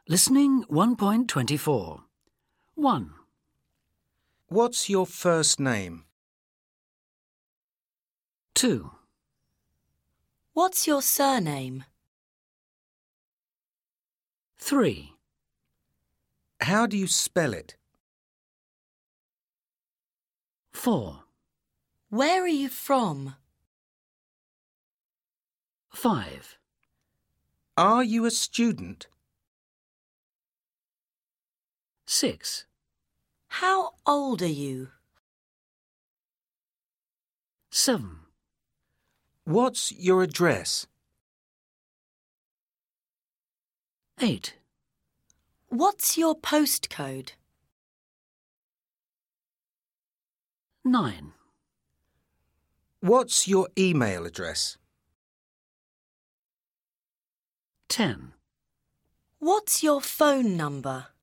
Listening 1.24. 1, What's your first name? 2, What's your surname? 3, How do you spell it? 4, Where are you from? 5, Are you a student? 6, How old are you? 7, What's your address? 8, What's your postcode? 9, What's your email address? 10. What's your phone number?